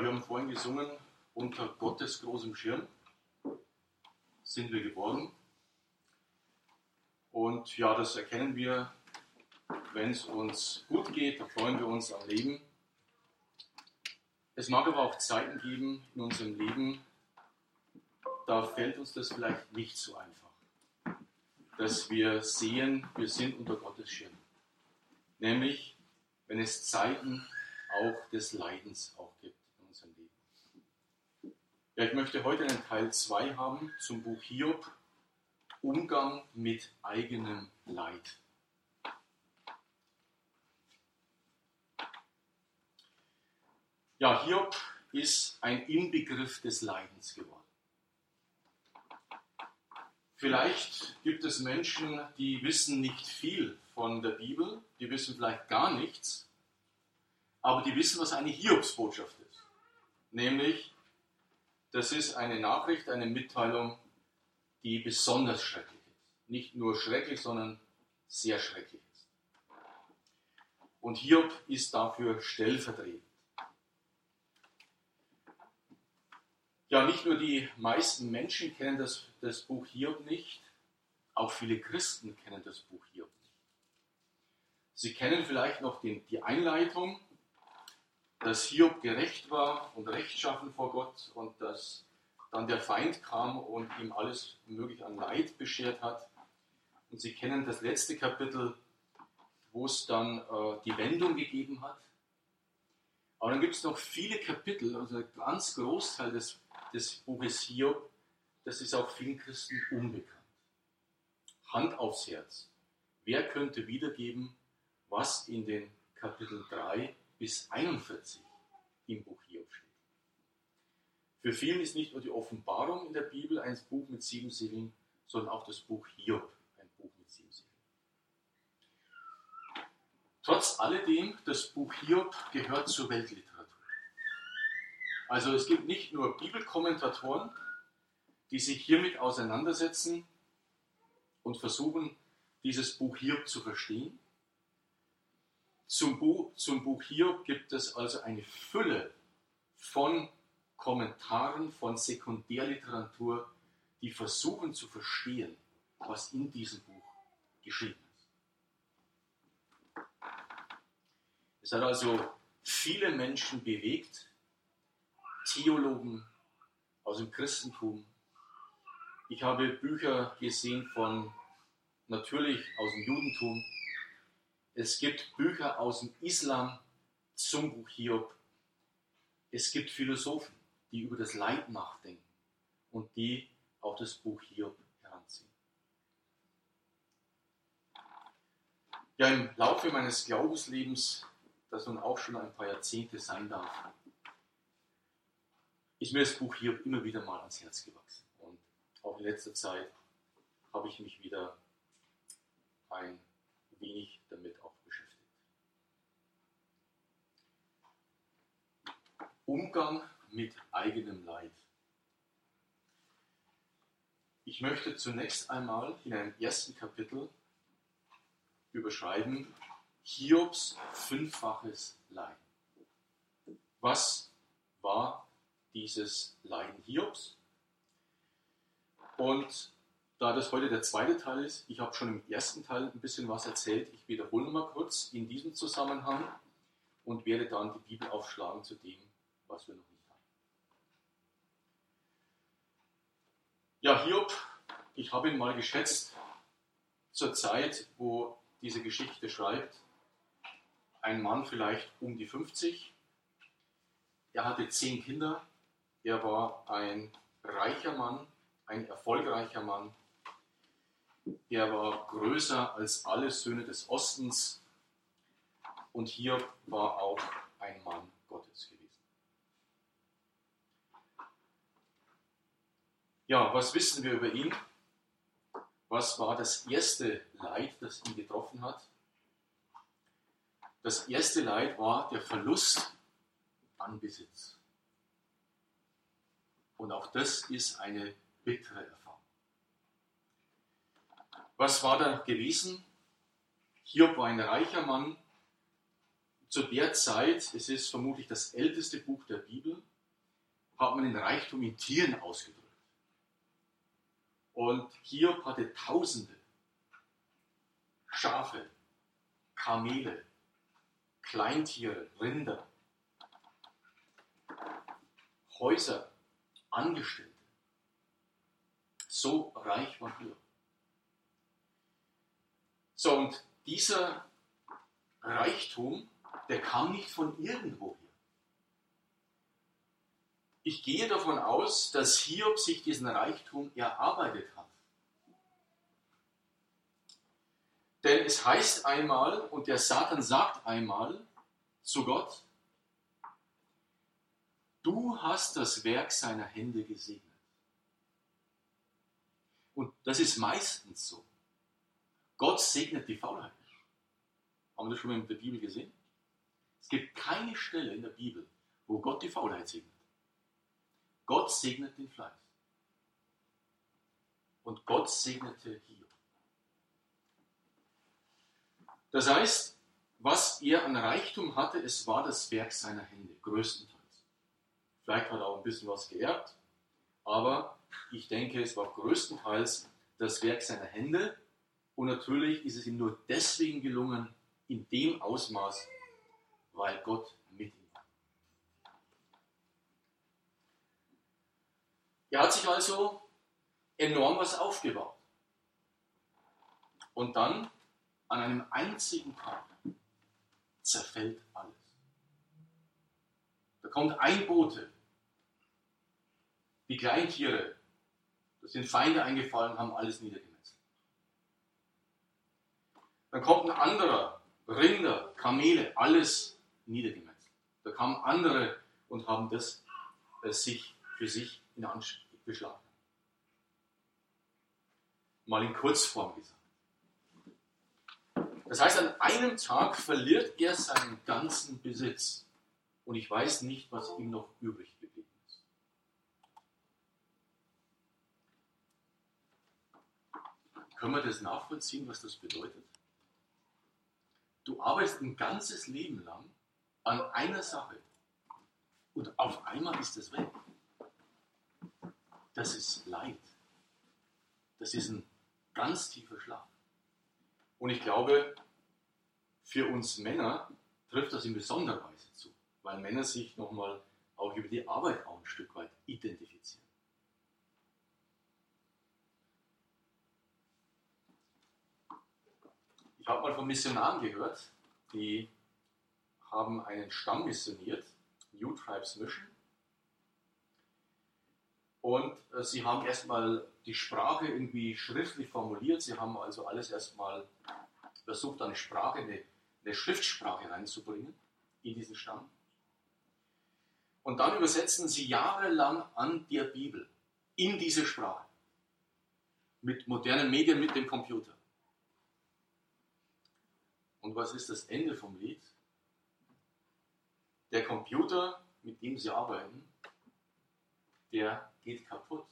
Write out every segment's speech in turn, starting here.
wir haben vorhin gesungen, unter Gottes großem Schirm sind wir geboren. Und ja, das erkennen wir, wenn es uns gut geht, da freuen wir uns am Leben. Es mag aber auch Zeiten geben in unserem Leben, da fällt uns das vielleicht nicht so einfach, dass wir sehen, wir sind unter Gottes Schirm. Nämlich, wenn es Zeiten auch des Leidens auch gibt in unserem Leben. Ja, ich möchte heute einen Teil 2 haben zum Buch Hiob, Umgang mit eigenem Leid. Ja, Hiob ist ein Inbegriff des Leidens geworden. Vielleicht gibt es Menschen, die wissen nicht viel von der Bibel, die wissen vielleicht gar nichts, aber die wissen, was eine Hiobsbotschaft ist. Nämlich, das ist eine Nachricht, eine Mitteilung, die besonders schrecklich ist. Nicht nur schrecklich, sondern sehr schrecklich ist. Und Hiob ist dafür stellvertretend. Ja, nicht nur die meisten Menschen kennen das Buch Hiob nicht, auch viele Christen kennen das Buch Hiob nicht. Sie kennen vielleicht noch die Einleitung, dass Hiob gerecht war und rechtschaffen vor Gott und dass dann der Feind kam und ihm alles mögliche an Leid beschert hat. Und Sie kennen das letzte Kapitel, wo es dann die Wendung gegeben hat. Aber dann gibt es noch viele Kapitel, also ein ganz Großteil des Buches Hiob, das ist auch vielen Christen unbekannt. Hand aufs Herz. Wer könnte wiedergeben, was in den Kapitel 3 bis 41 im Buch Hiob steht? Für viele ist nicht nur die Offenbarung in der Bibel ein Buch mit 7 Siegeln, sondern auch das Buch Hiob ein Buch mit 7 Siegeln. Trotz alledem, das Buch Hiob gehört zur Weltliteratur. Also es gibt nicht nur Bibelkommentatoren, die sich hiermit auseinandersetzen und versuchen, dieses Buch Hiob zu verstehen. Zum Buch Hiob gibt es also eine Fülle von Kommentaren, von Sekundärliteratur, die versuchen zu verstehen, was in diesem Buch geschrieben ist. Es hat also viele Menschen bewegt, Theologen aus dem Christentum. Ich habe Bücher gesehen natürlich aus dem Judentum. Es gibt Bücher aus dem Islam zum Buch Hiob. Es gibt Philosophen, die über das Leid nachdenken und die auch das Buch Hiob heranziehen. Ja, im Laufe meines Glaubenslebens, das nun auch schon ein paar Jahrzehnte sein darf, ist mir das Buch Hiob immer wieder mal ans Herz gewachsen. Und auch in letzter Zeit habe ich mich wieder ein wenig damit auch beschäftigt. Umgang mit eigenem Leid. Ich möchte zunächst einmal in einem ersten Kapitel überschreiben Hiobs 5-faches Leiden. Was war dieses Leiden Hiobs? Und da das heute der zweite Teil ist, ich habe schon im ersten Teil ein bisschen was erzählt, ich wiederhole mal kurz in diesem Zusammenhang und werde dann die Bibel aufschlagen zu dem, was wir noch nicht haben. Ja, Hiob, ich habe ihn mal geschätzt, zur Zeit, wo diese Geschichte schreibt, ein Mann vielleicht um die 50. Er hatte 10 Kinder. Er war ein reicher Mann, ein erfolgreicher Mann. Er war größer als alle Söhne des Ostens. Und Hiob war auch ein Mann Gottes gewesen. Ja, was wissen wir über ihn? Was war das erste Leid, das ihn getroffen hat? Das erste Leid war der Verlust an Besitz. Und auch das ist eine bittere Erfahrung. Was war da gewesen? Hiob war ein reicher Mann. Zu der Zeit, es ist vermutlich das älteste Buch der Bibel, hat man den Reichtum in Tieren ausgedrückt. Und Hiob hatte Tausende Schafe, Kamele, Kleintiere, Rinder, Häuser, Angestellte. So reich war Hiob. So, und dieser Reichtum, der kam nicht von irgendwoher. Ich gehe davon aus, dass Hiob sich diesen Reichtum erarbeitet hat. Denn es heißt einmal, und der Satan sagt einmal zu Gott, du hast das Werk seiner Hände gesegnet. Und das ist meistens so. Gott segnet die Faulheit. Haben wir das schon mal in der Bibel gesehen? Es gibt keine Stelle in der Bibel, wo Gott die Faulheit segnet. Gott segnet den Fleiß. Und Gott segnete Hiob. Das heißt, was er an Reichtum hatte, es war das Werk seiner Hände, größtenteils. Vielleicht hat er auch ein bisschen was geerbt, aber ich denke, es war größtenteils das Werk seiner Hände. Und natürlich ist es ihm nur deswegen gelungen, in dem Ausmaß, weil Gott mit ihm war. Er hat sich also enorm was aufgebaut. Und dann, an einem einzigen Tag, zerfällt alles. Da kommt ein Bote. Die Kleintiere, da sind Feinde eingefallen, haben alles niedergemetzelt. Dann kommt ein anderer, Rinder, Kamele, alles niedergemetzelt. Da kamen andere und haben das für sich in Anspruch beschlagen. Mal in Kurzform gesagt. Das heißt, an einem Tag verliert er seinen ganzen Besitz. Und ich weiß nicht, was ihm noch übrig geblieben ist. Können wir das nachvollziehen, was das bedeutet? Du arbeitest ein ganzes Leben lang an einer Sache und auf einmal ist es weg. Das ist Leid. Das ist ein ganz tiefer Schlag. Und ich glaube, für uns Männer trifft das in besonderer Weise zu, weil Männer sich nochmal auch über die Arbeit auch ein Stück weit identifizieren. Ich habe mal von Missionaren gehört, die haben einen Stamm missioniert, New Tribes Mission. Und sie haben erstmal die Sprache irgendwie schriftlich formuliert. Sie haben also alles erstmal versucht, eine Sprache, eine Schriftsprache reinzubringen in diesen Stamm. Und dann übersetzen sie jahrelang an der Bibel in diese Sprache. Mit modernen Medien, mit dem Computer. Und was ist das Ende vom Lied? Der Computer, mit dem sie arbeiten, der geht kaputt.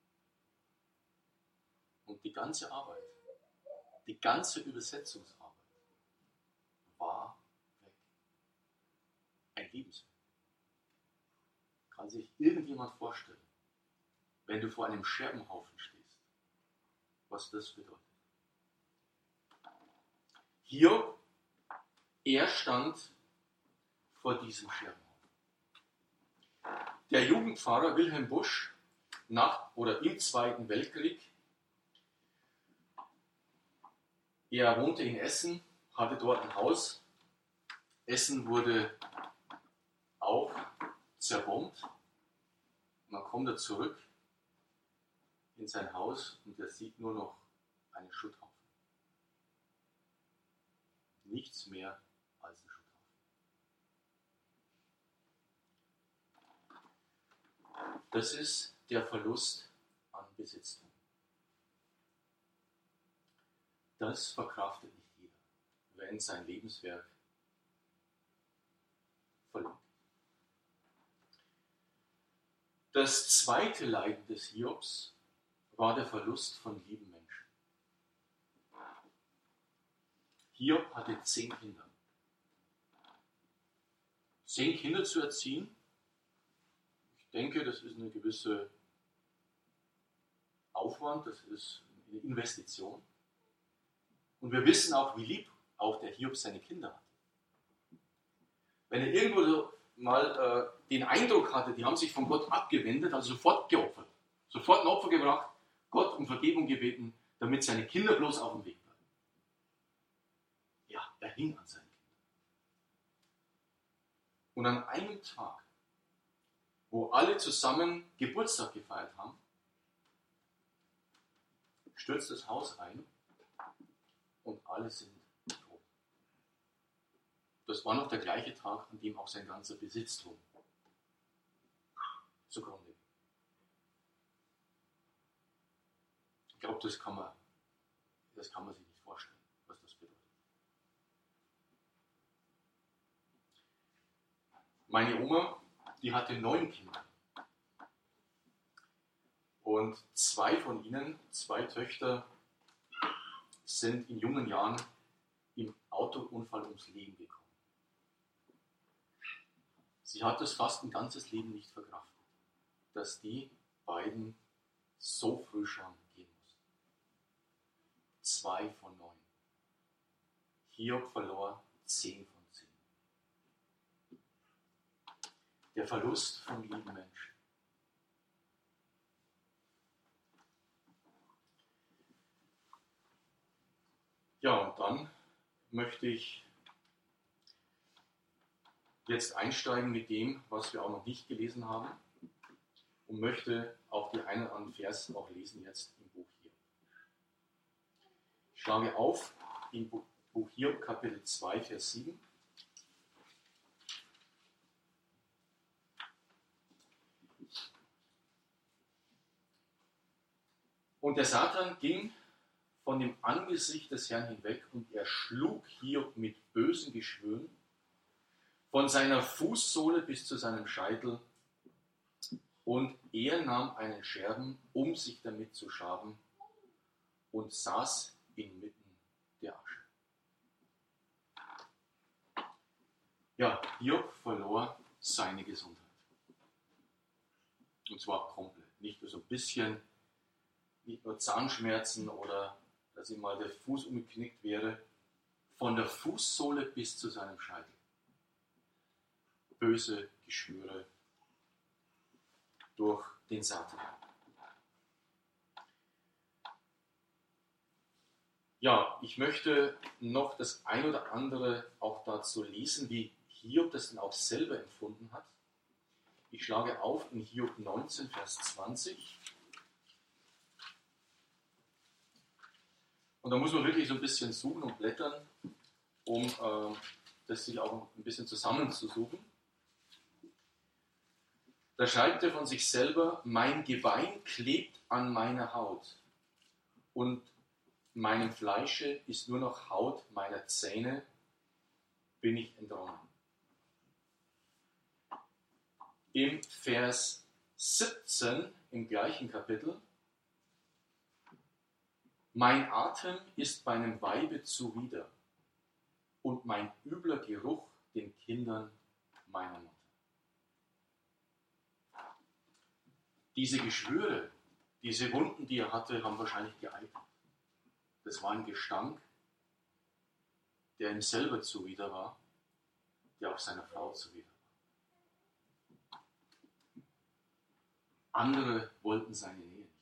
Und die ganze Arbeit, die ganze Übersetzungsarbeit war weg. Ein Lebenswerk. Kann sich irgendjemand vorstellen, wenn du vor einem Scherbenhaufen stehst, was das bedeutet? Hiob, er stand vor diesem Scherbenhaufen. Der Jugendpfarrer Wilhelm Busch im Zweiten Weltkrieg, er wohnte in Essen, hatte dort ein Haus. Essen wurde auch zerbombt. Man kommt da zurück in sein Haus und er sieht nur noch einen Schutthaufen. Nichts mehr als ein Schutthaufen. Das ist der Verlust an Besitztum. Das verkraftet nicht jeder, wenn sein Lebenswerk verloren geht. Das zweite Leiden des Hiobs war der Verlust von lieben Menschen. Hiob hatte 10 Kinder. 10 Kinder zu erziehen, ich denke, das ist eine gewisse Aufwand, das ist eine Investition. Und wir wissen auch, wie lieb auch der Hiob seine Kinder hat. Wenn er irgendwo so mal den Eindruck hatte, die haben sich von Gott abgewendet, also sofort geopfert, sofort ein Opfer gebracht, Gott um Vergebung gebeten, damit seine Kinder bloß auf dem Weg bleiben. Ja, er hing an seinen Kindern. Und an einem Tag, wo alle zusammen Geburtstag gefeiert haben, stürzt das Haus ein und alle sind tot. Das war noch der gleiche Tag, an dem auch sein ganzer Besitztum zugrunde ging. Ich glaube, das kann man sich nicht vorstellen, was das bedeutet. Meine Oma, die hatte 9 Kinder. Und 2 von ihnen, 2 Töchter, sind in jungen Jahren im Autounfall ums Leben gekommen. Sie hat es fast ein ganzes Leben nicht verkraftet, dass die beiden so früh schon gehen mussten. 2 von 9. Hiob verlor 10 von 10. Der Verlust von lieben Menschen. Ja, und dann möchte ich jetzt einsteigen mit dem, was wir auch noch nicht gelesen haben und möchte auch die einen oder anderen Vers auch lesen jetzt im Buch Hiob. Ich schlage auf im Buch Hiob, Kapitel 2, Vers 7. Und der Satan ging von dem Angesicht des Herrn hinweg und er schlug Hiob mit bösen Geschwüren von seiner Fußsohle bis zu seinem Scheitel und er nahm einen Scherben, um sich damit zu schaben und saß inmitten der Asche. Ja, Hiob verlor seine Gesundheit. Und zwar komplett, nicht nur so ein bisschen, nicht nur Zahnschmerzen oder dass ihm mal der Fuß umgeknickt wäre, von der Fußsohle bis zu seinem Scheitel. Böse Geschwüre durch den Satan. Ja, ich möchte noch das ein oder andere auch dazu lesen, wie Hiob das dann auch selber empfunden hat. Ich schlage auf in Hiob 19, Vers 20. Und da muss man wirklich so ein bisschen suchen und blättern, um das sich auch ein bisschen zusammenzusuchen. Da schreibt er von sich selber, mein Gebein klebt an meiner Haut und meinem Fleische ist nur noch Haut meiner Zähne, bin ich entronnen. Im Vers 17 im gleichen Kapitel, mein Atem ist meinem Weibe zuwider und mein übler Geruch den Kindern meiner Mutter. Diese Geschwüre, diese Wunden, die er hatte, haben wahrscheinlich geeignet. Das war ein Gestank, der ihm selber zuwider war, der auch seiner Frau zuwider war. Andere wollten seine Nähe nicht.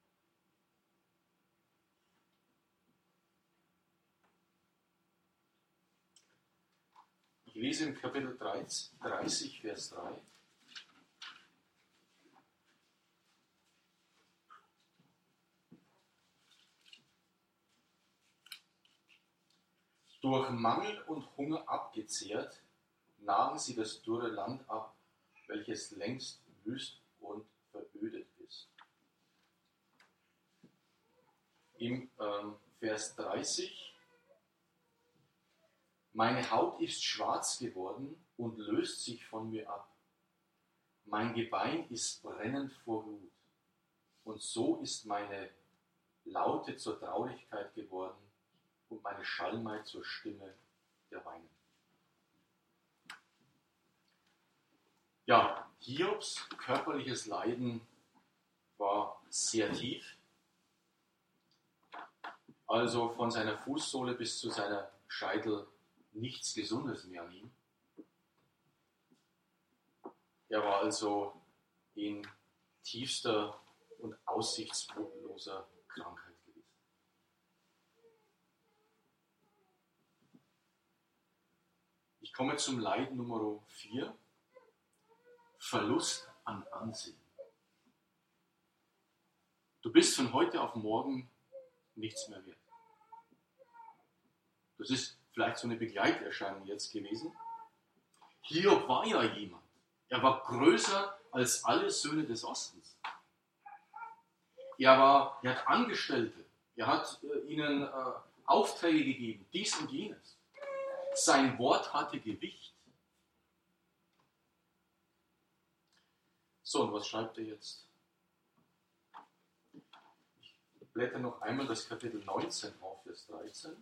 Ich lese im Kapitel 30, Vers 3. Durch Mangel und Hunger abgezehrt, nagen sie das dürre Land ab, welches längst wüst und verödet ist. Im Vers 30, meine Haut ist schwarz geworden und löst sich von mir ab. Mein Gebein ist brennend vor Glut. Und so ist meine Laute zur Traurigkeit geworden und meine Schalmheit zur Stimme der Weinenden. Ja, Hiobs körperliches Leiden war sehr tief. Also von seiner Fußsohle bis zu seiner Scheitel nichts Gesundes mehr an ihm. Er war also in tiefster und aussichtsloser Krankheit gewesen. Ich komme zum Leiden Nummer 4. Verlust an Ansehen. Du bist von heute auf morgen nichts mehr wert. Das ist vielleicht so eine Begleiterscheinung jetzt gewesen. Hiob war ja jemand. Er war größer als alle Söhne des Ostens. Er hat Angestellte. Er hat ihnen Aufträge gegeben, dies und jenes. Sein Wort hatte Gewicht. So, und was schreibt er jetzt? Ich blätter noch einmal das Kapitel 19 auf, Vers 13.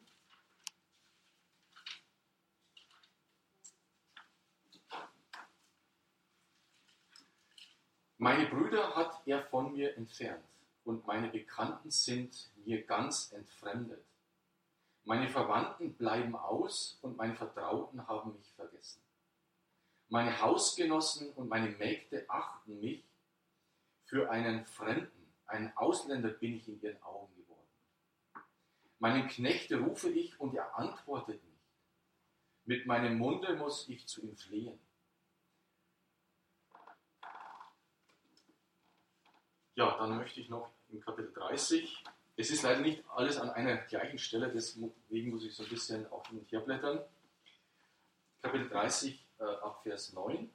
Meine Brüder hat er von mir entfernt, und meine Bekannten sind mir ganz entfremdet. Meine Verwandten bleiben aus, und meine Vertrauten haben mich vergessen. Meine Hausgenossen und meine Mägde achten mich für einen Fremden, ein Ausländer bin ich in ihren Augen geworden. Meinen Knecht rufe ich, und er antwortet nicht. Mit meinem Munde muss ich zu ihm flehen. Ja, dann möchte ich noch im Kapitel 30, es ist leider nicht alles an einer gleichen Stelle, deswegen muss ich so ein bisschen auch hin und her blättern. Kapitel 30 ab Vers 9.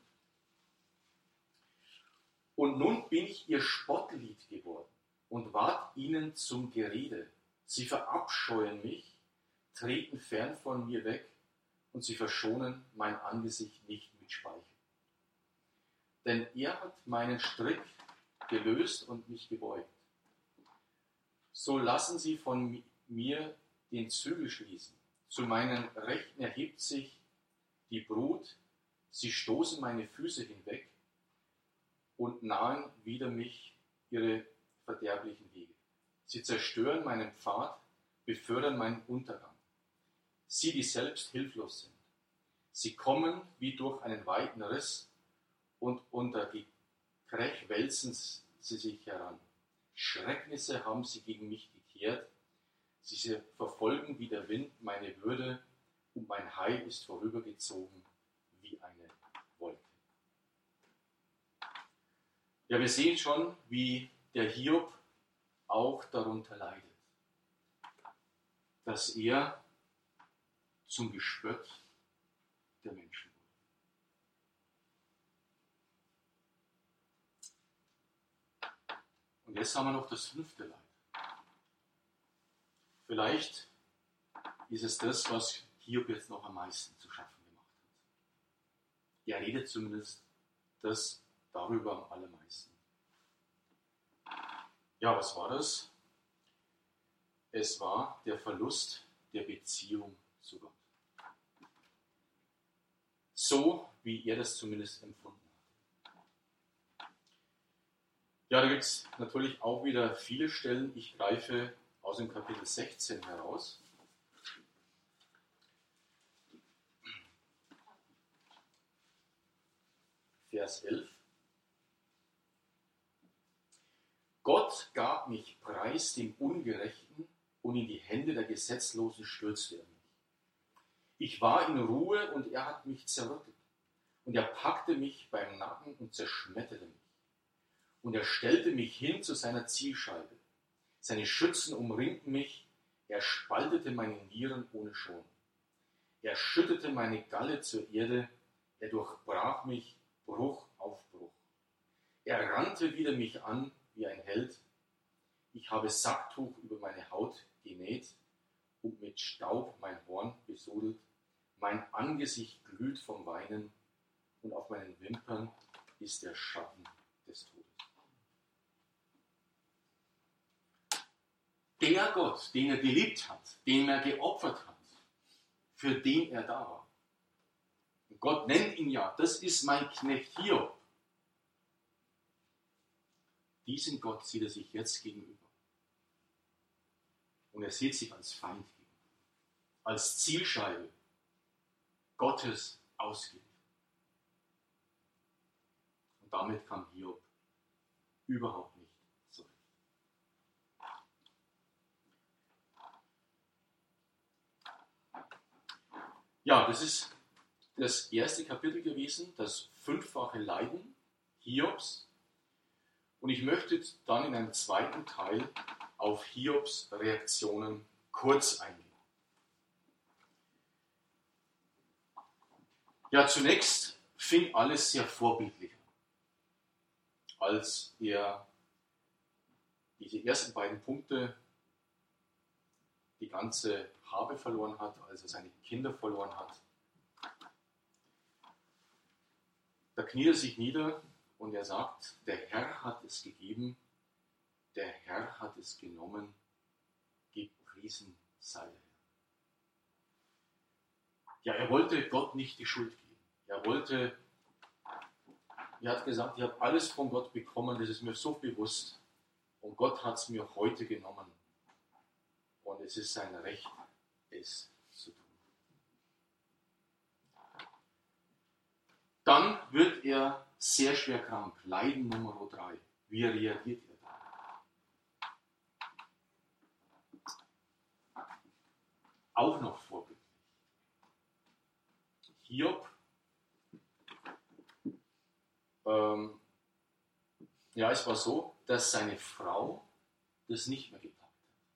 Und nun bin ich ihr Spottlied geworden und ward ihnen zum Gerede. Sie verabscheuen mich, treten fern von mir weg und sie verschonen mein Angesicht nicht mit Speichel. Denn er hat meinen Strick gelöst und mich gebeugt. So lassen sie von mir den Zügel schließen. Zu meinen Rechten erhebt sich die Brut, sie stoßen meine Füße hinweg und nahen wider mich ihre verderblichen Wege. Sie zerstören meinen Pfad, befördern meinen Untergang. Sie, die selbst hilflos sind. Sie kommen wie durch einen weiten Riss und unter die Krech wälzen sie sich heran. Schrecknisse haben sie gegen mich gekehrt. Sie verfolgen wie der Wind meine Würde und mein Heil ist vorübergezogen wie eine Wolke. Ja, wir sehen schon, wie der Hiob auch darunter leidet, dass er zum Gespött der Menschen wurde. Und jetzt haben wir noch das 5. Leid. Vielleicht ist es das, was Hiob jetzt noch am meisten zu schaffen gemacht hat. Er redet zumindest darüber am allermeisten. Ja, was war das? Es war der Verlust der Beziehung zu Gott. So, wie er das zumindest empfunden hat. Ja, da gibt es natürlich auch wieder viele Stellen. Ich greife aus dem Kapitel 16 heraus. Vers 11. Gott gab mich preis dem Ungerechten und in die Hände der Gesetzlosen stürzte er mich. Ich war in Ruhe und er hat mich zerrüttelt. Und er packte mich beim Nacken und zerschmetterte mich. Und er stellte mich hin zu seiner Zielscheibe. Seine Schützen umringten mich, er spaltete meine Nieren ohne Schonung. Er schüttete meine Galle zur Erde, er durchbrach mich Bruch auf Bruch. Er rannte wider mich an wie ein Held. Ich habe Sacktuch über meine Haut genäht und mit Staub mein Horn besudelt. Mein Angesicht glüht vom Weinen und auf meinen Wimpern ist der Schatten des Todes. Der Gott, den er geliebt hat, den er geopfert hat, für den er da war. Und Gott nennt ihn ja, das ist mein Knecht Hiob. Diesen Gott sieht er sich jetzt gegenüber. Und er sieht sich als Feind gegenüber, als Zielscheibe Gottes ausgeliefert. Und damit kam Hiob überhaupt nicht zurecht. Ja, das ist das erste Kapitel gewesen, das 5-fache Leiden Hiobs. Und ich möchte dann in einem zweiten Teil auf Hiobs Reaktionen kurz eingehen. Ja, zunächst fing alles sehr vorbildlich an, als er diese ersten beiden Punkte, die ganze Habe verloren hat, als er seine Kinder verloren hat. Da kniet er sich nieder und er sagt, der Herr hat es gegeben, der Herr hat es genommen, gepriesen sei der Herr. Ja, er wollte Gott nicht die Schuld geben. Er hat gesagt, ich habe alles von Gott bekommen, das ist mir so bewusst. Und Gott hat es mir heute genommen. Und es ist sein Recht, es zu tun. Dann wird er sehr schwer krank. Leiden Nummer 3. Wie reagiert er da? Auch noch vorbildlich. Hiob, es war so, dass seine Frau das nicht mehr gepackt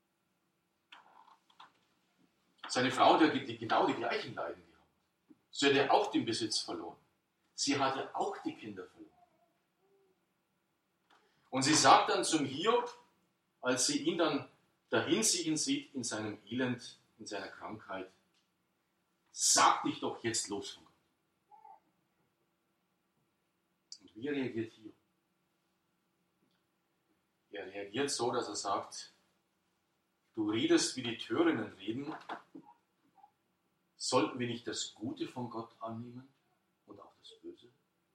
hat. Seine Frau, die genau die gleichen Leiden gehabt. Sie hat ja auch den Besitz verloren. Sie hat ja auch die Kinder verloren. Und sie sagt dann zum Hiob, als sie ihn dann dahin sieht in seinem Elend, in seiner Krankheit, sag dich doch jetzt los von Gott. Und wie reagiert Hiob? Er reagiert so, dass er sagt, du redest, wie die Törinnen reden, sollten wir nicht das Gute von Gott annehmen und auch das Böse?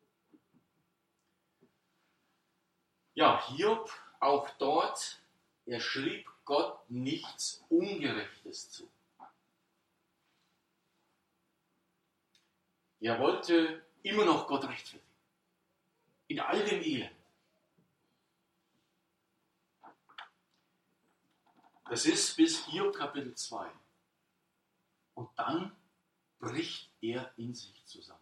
Ja, Hiob, auch dort, er schrieb Gott nichts Ungerechtes zu. Er wollte immer noch Gott rechtfertigen. In all dem Elend. Das ist bis Hiob Kapitel 2. Und dann bricht er in sich zusammen.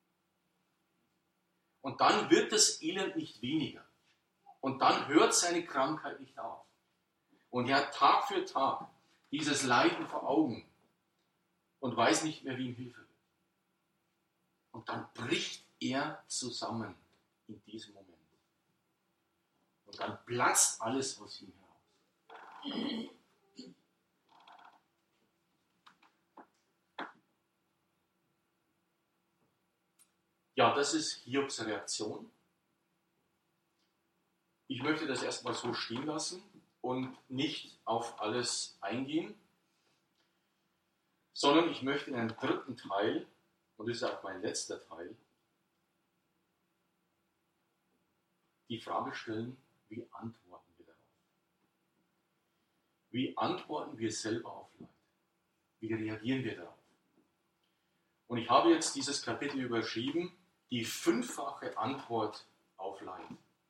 Und dann wird das Elend nicht weniger. Und dann hört seine Krankheit nicht auf. Und er hat Tag für Tag dieses Leiden vor Augen und weiß nicht mehr, wie ihm Hilfe wird. Und dann bricht er zusammen in diesem Moment. Und dann platzt alles aus ihm heraus. Ja, das ist Hiobs Reaktion. Ich möchte das erstmal so stehen lassen und nicht auf alles eingehen, sondern ich möchte in einem dritten Teil, und das ist auch mein letzter Teil, die Frage stellen, wie antworten wir darauf? Wie antworten wir selber auf Leid? Wie reagieren wir darauf? Und ich habe jetzt dieses Kapitel überschrieben, die 5-fache Antwort auf Leid.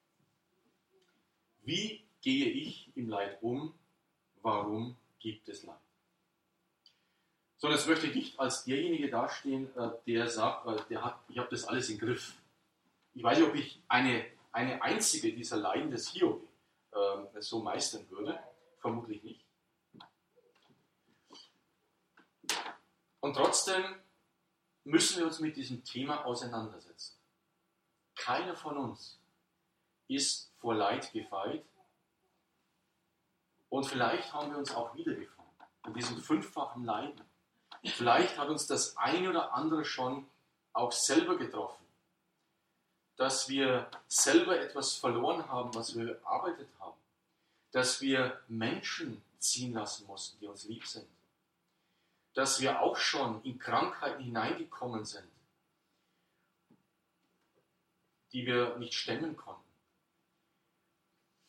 Wie gehe ich im Leid um? Warum gibt es Leid? So, jetzt möchte ich nicht als derjenige dastehen, der sagt, ich habe das alles im Griff. Ich weiß nicht, ob ich eine einzige dieser Leiden des Hiob so meistern würde. Vermutlich nicht. Und trotzdem müssen wir uns mit diesem Thema auseinandersetzen. Keiner von uns ist vor Leid gefeit. Und vielleicht haben wir uns auch wiedergefunden in diesem 5-fachen Leiden. Vielleicht hat uns das eine oder andere schon auch selber getroffen. Dass wir selber etwas verloren haben, was wir erarbeitet haben. Dass wir Menschen ziehen lassen mussten, die uns lieb sind. Dass wir auch schon in Krankheiten hineingekommen sind, die wir nicht stemmen konnten.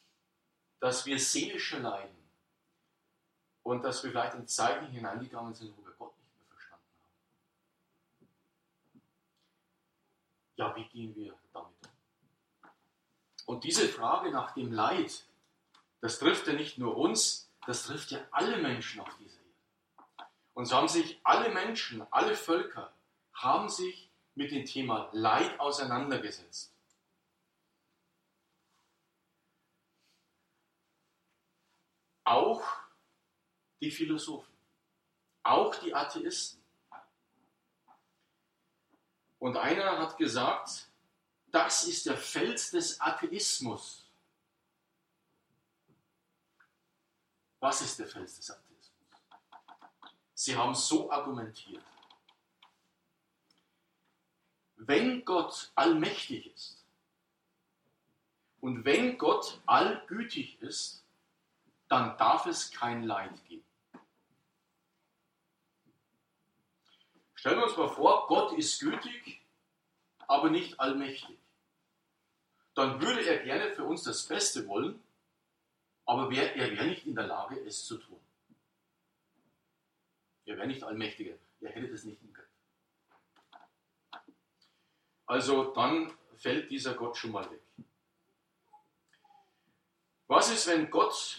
dass wir seelische leiden und dass wir vielleicht in Zeiten hineingegangen sind, wo wir Gott nicht mehr verstanden haben. Ja, wie gehen wir damit um? Und diese Frage nach dem Leid, das trifft ja nicht nur uns, das trifft ja alle Menschen auf dieser Erde. Und so haben sich alle Menschen, alle Völker, haben sich mit dem Thema Leid auseinandergesetzt. Auch die Philosophen, auch die Atheisten. Und einer hat gesagt, das ist der Fels des Atheismus. Was ist der Fels des Atheismus? Sie haben so argumentiert. Wenn Gott allmächtig ist und wenn Gott allgütig ist, dann darf es kein Leid geben. Stellen wir uns mal vor, Gott ist gütig, aber nicht allmächtig. Dann würde er gerne für uns das Beste wollen, aber er wäre nicht in der Lage, es zu tun. Er wäre nicht allmächtiger, er hätte das nicht im Griff. Also dann fällt dieser Gott schon mal weg. Was ist, wenn Gott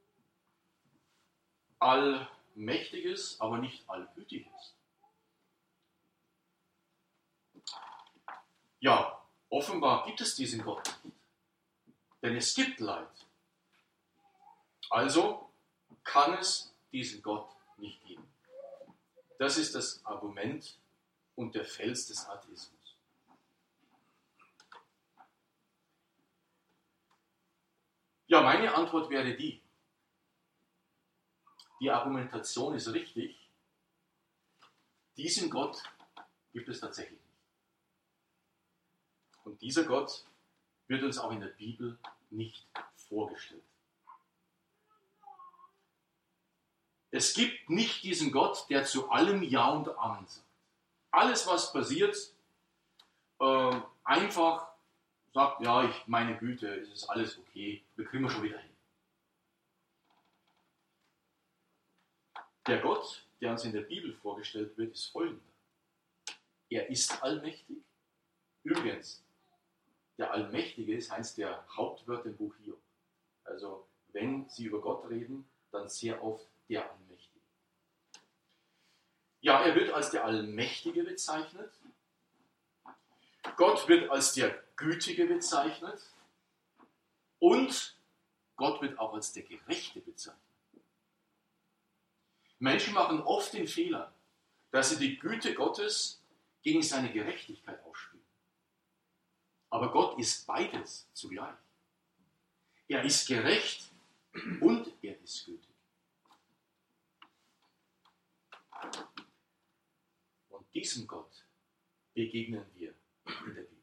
allmächtig ist, aber nicht allgütig ist? Ja, offenbar gibt es diesen Gott nicht. Denn es gibt Leid. Also kann es diesen Gott nicht geben. Das ist das Argument und der Fels des Atheismus. Ja, meine Antwort wäre die Argumentation ist richtig, diesen Gott gibt es tatsächlich nicht. Und dieser Gott wird uns auch in der Bibel nicht vorgestellt. Es gibt nicht diesen Gott, der zu allem Ja und Amen sagt. Alles, was passiert, einfach sagt, ja, meine Güte, es ist alles okay, wir kriegen wir schon wieder hin. Der Gott, der uns in der Bibel vorgestellt wird, ist folgender. Er ist allmächtig. Übrigens, der Allmächtige ist eines der Hauptwörter im Buch Hiob. Also, wenn Sie über Gott reden, dann sehr oft der Allmächtige. Ja, er wird als der Allmächtige bezeichnet. Gott wird als der Gütige bezeichnet. Und Gott wird auch als der Gerechte bezeichnet. Menschen machen oft den Fehler, dass sie die Güte Gottes gegen seine Gerechtigkeit ausspielen. Aber Gott ist beides zugleich. Er ist gerecht und er ist gütig. Und diesem Gott begegnen wir in der Bibel.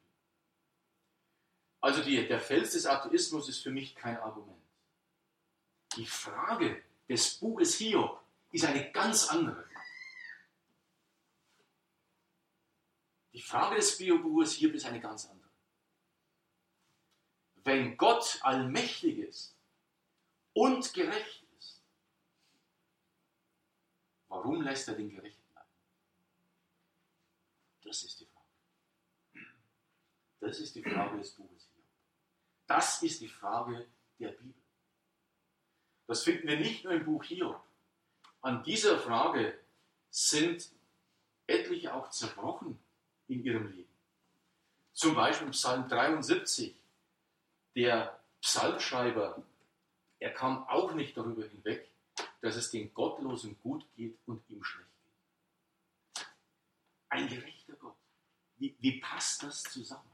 Also der Fels des Atheismus ist für mich kein Argument. Die Frage des Buches Hiob ist eine ganz andere. Die Frage des Buches Hiob ist eine ganz andere. Wenn Gott allmächtig ist und gerecht ist, warum lässt er den Gerechten bleiben? Das ist die Frage. Das ist die Frage des Buches Hiob. Das ist die Frage der Bibel. Das finden wir nicht nur im Buch Hiob. An dieser Frage sind etliche auch zerbrochen in ihrem Leben. Zum Beispiel Psalm 73. Der Psalmschreiber, er kam auch nicht darüber hinweg, dass es den Gottlosen gut geht und ihm schlecht geht. Ein gerechter Gott. Wie passt das zusammen?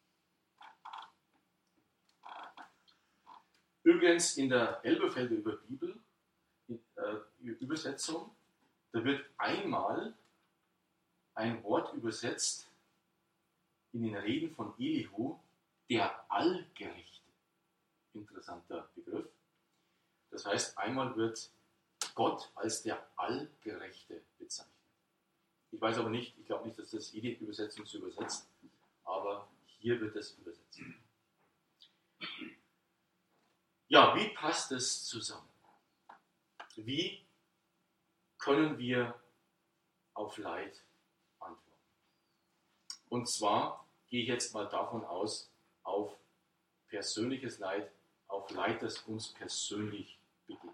Übrigens in der Elberfelder Bibel, Übersetzung, da wird einmal ein Wort übersetzt in den Reden von Elihu, der Allgerechte. Interessanter Begriff. Das heißt, einmal wird Gott als der Allgerechte bezeichnet. Ich weiß aber nicht, ich glaube nicht, dass das jede Übersetzung so übersetzt, aber hier wird es übersetzt. Ja, wie passt es zusammen? Wie können wir auf Leid antworten? Und zwar gehe ich jetzt mal davon aus, auf persönliches Leid, auf Leid, das uns persönlich begegnet.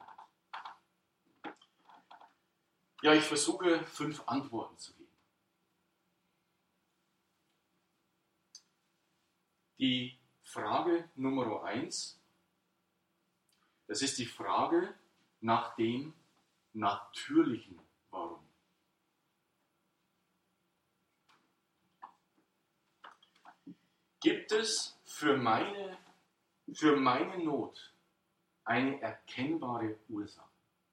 Ja, ich versuche 5 Antworten zu geben. Die Frage Nummer 1, das ist die Frage nach dem natürlichen Warum. Gibt es für meine Not eine erkennbare Ursache?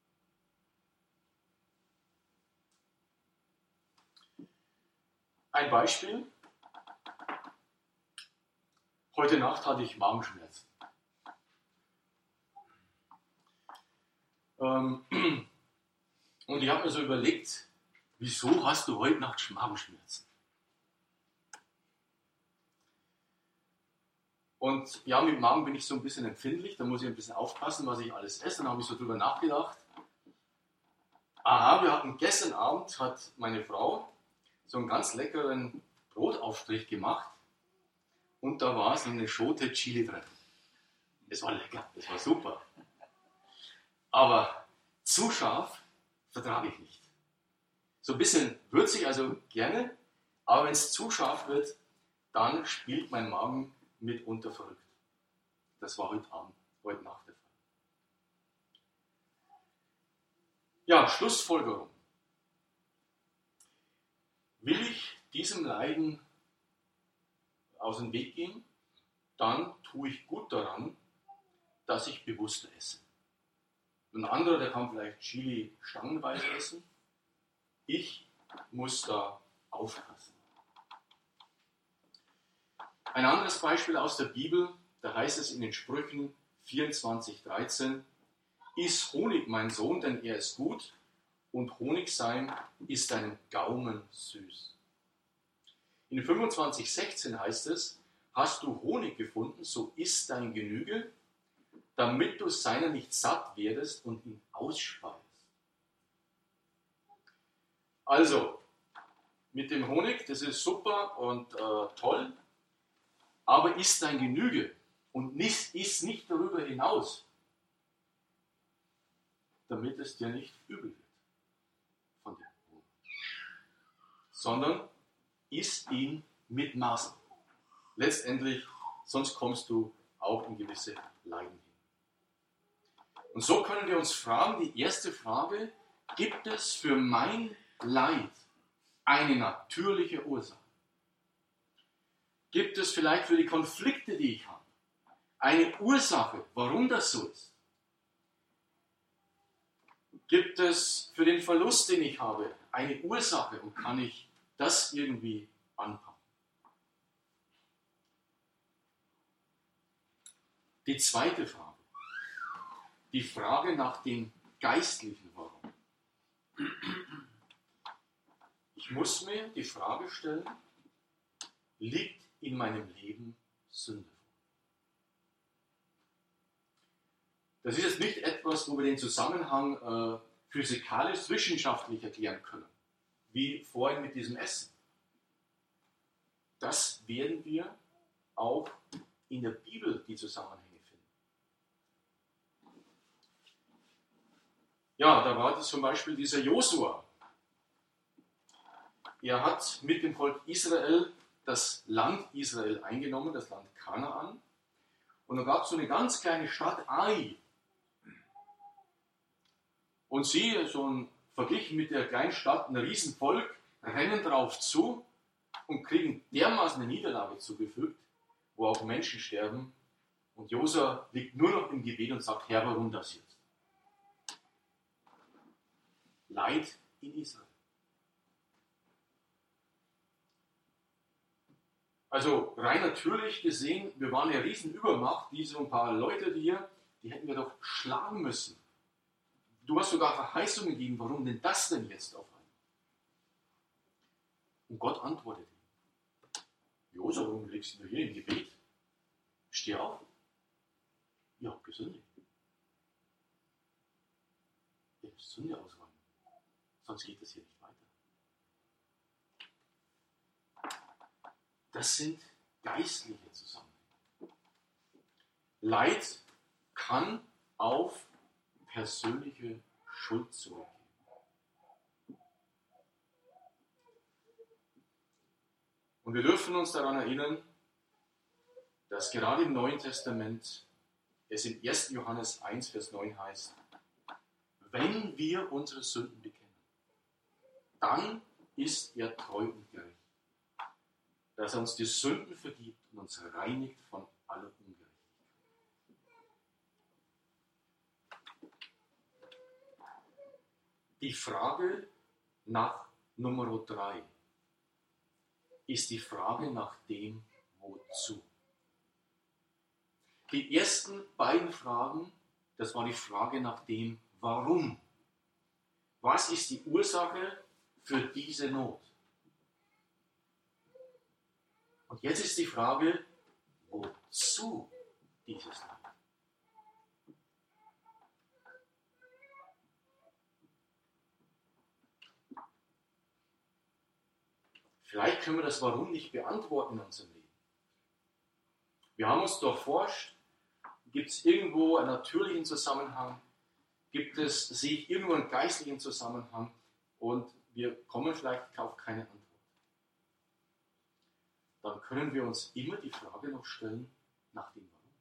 Ein Beispiel. Heute Nacht hatte ich Magenschmerzen. Und ich habe mir so überlegt, wieso hast du heute Nacht Magenschmerzen? Und ja, mit dem Magen bin ich so ein bisschen empfindlich, da muss ich ein bisschen aufpassen, was ich alles esse. Dann habe ich so drüber nachgedacht. Aha, wir hatten gestern Abend, hat meine Frau so einen ganz leckeren Brotaufstrich gemacht und da war so eine Schote Chili drin. Es war lecker, es war super. Aber zu scharf vertrage ich nicht. So ein bisschen würzig, also gerne, aber wenn es zu scharf wird, dann spielt mein Magen mitunter verrückt. Das war heute Nacht der Fall. Ja, Schlussfolgerung. Will ich diesem Leiden aus dem Weg gehen, dann tue ich gut daran, dass ich bewusst esse. Ein anderer, der kann vielleicht Chili stangenweise essen. Ich muss da aufpassen. Ein anderes Beispiel aus der Bibel, da heißt es in den Sprüchen 24,13: Iss Honig, mein Sohn, denn er ist gut, und Honigseim ist deinem Gaumen süß. In 25,16 heißt es: Hast du Honig gefunden, so iss dein Genüge, damit du seiner nicht satt werdest und ihn ausspeist. Also, mit dem Honig, das ist super und toll, aber iss dein Genüge und iss nicht darüber hinaus, damit es dir nicht übel wird von dem Honig, sondern iss ihn mit Maßen. Letztendlich, sonst kommst du auch in gewisse Leiden hin. Und so können wir uns fragen, die erste Frage: Gibt es für mein Leid eine natürliche Ursache? Gibt es vielleicht für die Konflikte, die ich habe, eine Ursache, warum das so ist? Gibt es für den Verlust, den ich habe, eine Ursache und kann ich das irgendwie anpacken? Die zweite Frage, die Frage nach dem geistlichen Warum. Ich muss mir die Frage stellen: Liegt in meinem Leben Sünde vor? Das ist jetzt nicht etwas, wo wir den Zusammenhang physikalisch, wissenschaftlich erklären können, wie vorhin mit diesem Essen. Das werden wir auch in der Bibel die Zusammenhänge finden. Ja, da war das zum Beispiel dieser Josua. Er hat mit dem Volk Israel das Land Israel eingenommen, das Land Kanaan. Und da gab es so eine ganz kleine Stadt, Ai. Und sie, verglichen mit der kleinen Stadt, ein Riesenvolk, rennen drauf zu und kriegen dermaßen eine Niederlage zugefügt, wo auch Menschen sterben. Und Josua liegt nur noch im Gebet und sagt: Herr, warum das jetzt? Leid in Israel. Also rein natürlich gesehen, wir waren eine Riesenübermacht, so ein paar Leute hier, die hätten wir doch schlagen müssen. Du hast sogar Verheißungen gegeben, warum denn das denn jetzt auf einmal? Und Gott antwortet ihm: Josua, warum liegst du hier im Gebet? Steh auf. Ja, gesündigt. Sünde ausräumen. Sonst geht es hier nicht weiter. Das sind geistliche Zusammenhänge. Leid kann auf persönliche Schuld zurückgehen. Und wir dürfen uns daran erinnern, dass gerade im Neuen Testament es in 1. Johannes 1, Vers 9 heißt, wenn wir unsere Sünden bekennen, dann ist er treu und gerecht, dass er uns die Sünden vergibt und uns reinigt von aller Ungerechtigkeit. Die Frage nach Nummer 3 ist die Frage nach dem Wozu. Die ersten beiden Fragen, das war die Frage nach dem Warum. Was ist die Ursache für diese Not? Und jetzt ist die Frage, wozu dieses Leid? Vielleicht können wir das Warum nicht beantworten in unserem Leben. Wir haben uns doch forscht, gibt es irgendwo einen natürlichen Zusammenhang, sehe ich irgendwo einen geistlichen Zusammenhang und wir kommen vielleicht auf keine Antwort. Dann können wir uns immer die Frage noch stellen nach dem Warum.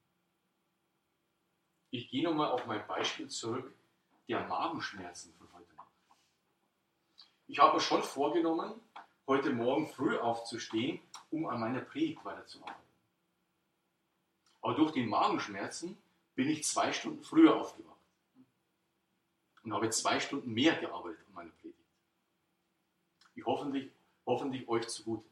Ich gehe nochmal auf mein Beispiel zurück, der Magenschmerzen von heute Nacht. Ich habe mir schon vorgenommen, heute Morgen früh aufzustehen, um an meiner Predigt weiterzuarbeiten. Aber durch die Magenschmerzen bin ich 2 Stunden früher aufgewacht und habe 2 Stunden mehr gearbeitet an meiner Predigt. Ich hoffentlich euch zugute.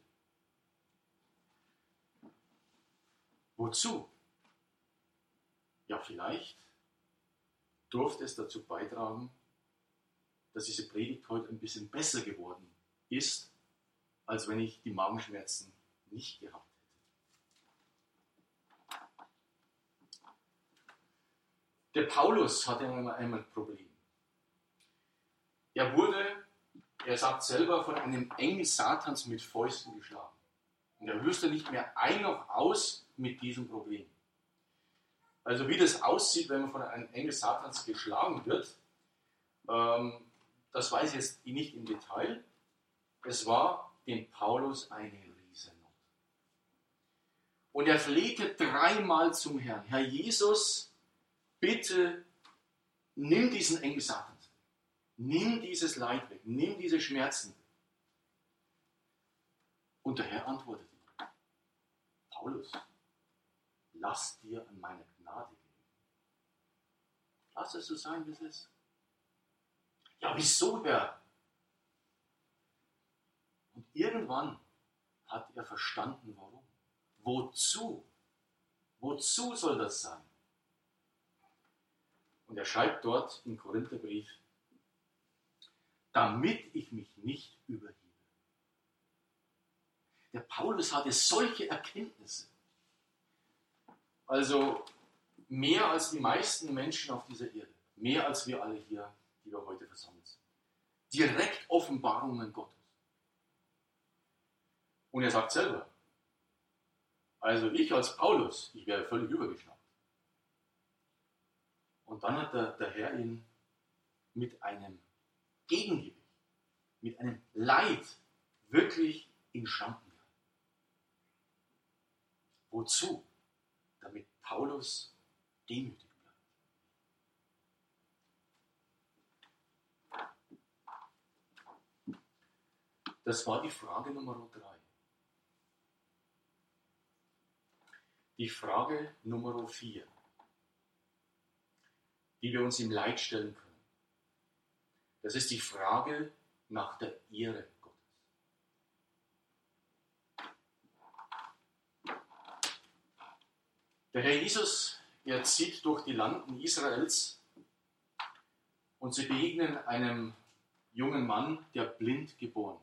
Wozu? Ja, vielleicht durfte es dazu beitragen, dass diese Predigt heute ein bisschen besser geworden ist, als wenn ich die Magenschmerzen nicht gehabt hätte. Der Paulus hatte einmal ein Problem. Er sagt selber, von einem Engel Satans mit Fäusten geschlagen. Und er wüsste nicht mehr ein noch aus mit diesem Problem. Also wie das aussieht, wenn man von einem Engel Satans geschlagen wird, das weiß ich jetzt nicht im Detail. Es war dem Paulus eine Riesennot. Und er flehte 3-mal zum Herrn. Herr Jesus, bitte nimm diesen Engel Satans. Nimm dieses Leid weg. Nimm diese Schmerzen weg. Und der Herr antwortete ihm, Paulus, lass dir an meiner Gnade genügen. Lass es so sein, wie es ist. Ja, wieso, Herr? Und irgendwann hat er verstanden, warum. Wozu? Wozu soll das sein? Und er schreibt dort im Korintherbrief, damit ich mich nicht überhebe. Der Paulus hatte solche Erkenntnisse. Also mehr als die meisten Menschen auf dieser Erde. Mehr als wir alle hier, die wir heute versammelt sind. Direkt Offenbarungen Gottes. Und er sagt selber, also ich als Paulus, ich wäre völlig übergeschnappt. Und dann hat der Herr ihn mit einem Gegengewicht, mit einem Leid wirklich in Schranken gehalten. Wozu? Damit Paulus demütig bleibt. Das war die Frage Nummer 3. Die Frage Nummer 4, die wir uns im Leid stellen können. Das ist die Frage nach der Ehre Gottes. Der Herr Jesus, er zieht durch die Landen Israels und sie begegnen einem jungen Mann, der blind geboren ist.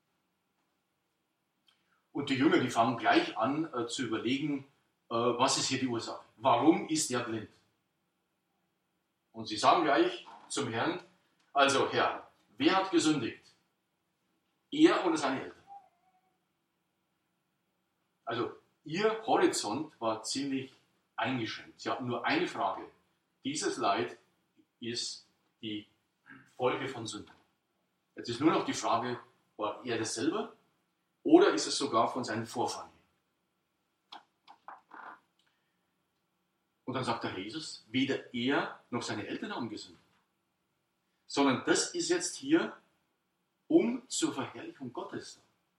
Und die Jünger, die fangen gleich an zu überlegen, was ist hier die Ursache? Warum ist er blind? Und sie sagen gleich zum Herrn, Also Herr, wer hat gesündigt? Er oder seine Eltern? Also ihr Horizont war ziemlich eingeschränkt. Sie hatten nur eine Frage. Dieses Leid ist die Folge von Sünde. Jetzt ist nur noch die Frage, war er das selber oder ist es sogar von seinen Vorfahren her? Und dann sagt der Herr Jesus, weder er noch seine Eltern haben gesündigt, sondern das ist jetzt hier zur Verherrlichung Gottes.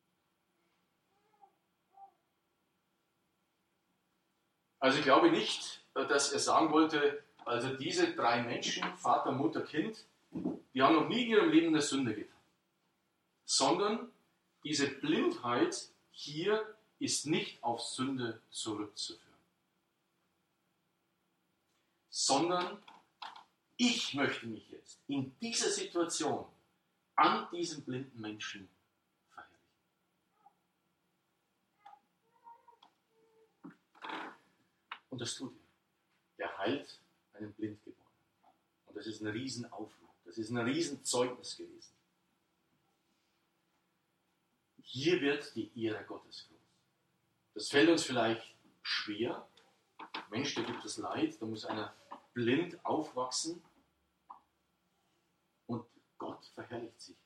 Also ich glaube nicht, dass er sagen wollte, also diese drei Menschen, Vater, Mutter, Kind, die haben noch nie in ihrem Leben eine Sünde getan. Sondern diese Blindheit hier ist nicht auf Sünde zurückzuführen. Sondern ich möchte mich jetzt in dieser Situation an diesem blinden Menschen verherrlichen. Und das tut er. Er heilt einen Blindgeborenen. Und das ist ein Riesenaufruhr. Das ist ein Riesenzeugnis gewesen. Hier wird die Ehre Gottes groß. Das fällt uns vielleicht schwer. Mensch, da gibt es Leid, da muss einer blind aufwachsen und Gott verherrlicht sich.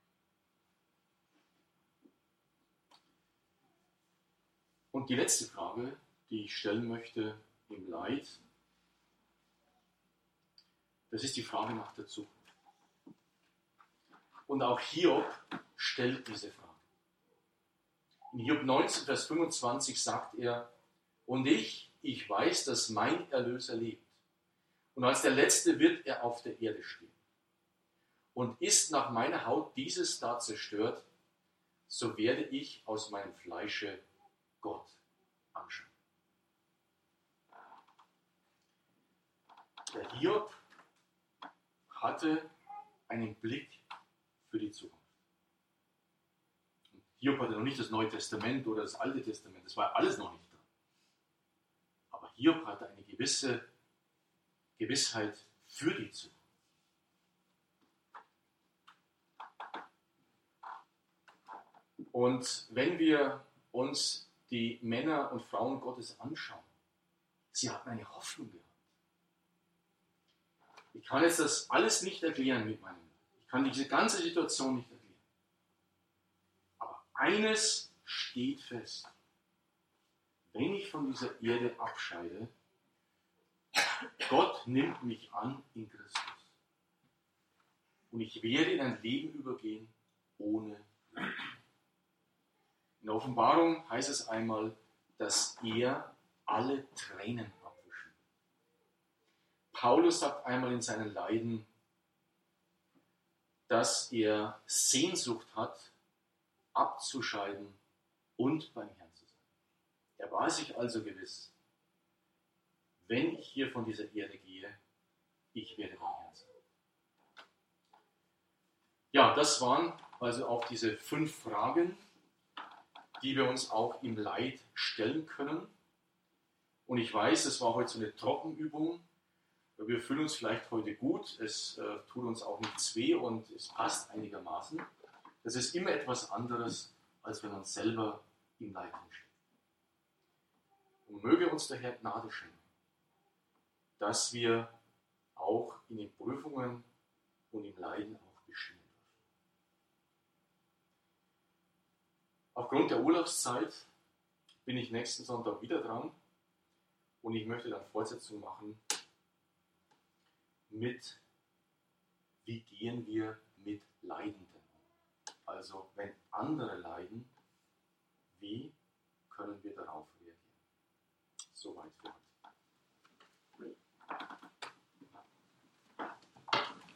Und die letzte Frage, die ich stellen möchte im Leid, das ist die Frage nach der Zukunft. Und auch Hiob stellt diese Frage. In Hiob 19, Vers 25 sagt er, und ich weiß, dass mein Erlöser lebt. Und als der Letzte wird er auf der Erde stehen. Und ist nach meiner Haut dieses da zerstört, so werde ich aus meinem Fleische Gott anschauen. Der Hiob hatte einen Blick für die Zukunft. Und Hiob hatte noch nicht das Neue Testament oder das Alte Testament, das war alles noch nicht da. Aber Hiob hatte eine gewisse Gewissheit für die Zukunft. Und wenn wir uns die Männer und Frauen Gottes anschauen, sie hatten eine Hoffnung gehabt. Ich kann jetzt das alles nicht erklären mit meinem Leben. Ich kann diese ganze Situation nicht erklären. Aber eines steht fest. Wenn ich von dieser Erde abscheide, Gott nimmt mich an in Christus. Und ich werde in ein Leben übergehen ohne Leid. In der Offenbarung heißt es einmal, dass er alle Tränen abwischen. Paulus sagt einmal in seinen Leiden, dass er Sehnsucht hat, abzuscheiden und beim Herrn zu sein. Er war sich also gewiss, wenn ich hier von dieser Erde gehe, ich werde beim Herrn sein. Ja, das waren also auch diese 5 Fragen, die wir uns auch im Leid stellen können. Und ich weiß, es war heute so eine Trockenübung. Wir fühlen uns vielleicht heute gut, es tut uns auch nichts weh und es passt einigermaßen. Das ist immer etwas anderes, als wenn man selber im Leid steckt. Und möge uns der Herr Gnade schenken, dass wir auch in den Prüfungen und im Leiden auch bestehen dürfen. Aufgrund der Urlaubszeit bin ich nächsten Sonntag wieder dran und ich möchte dann Fortsetzung machen mit, wie gehen wir mit Leidenden um? Also, wenn andere leiden, wie können wir darauf reagieren? Soweit.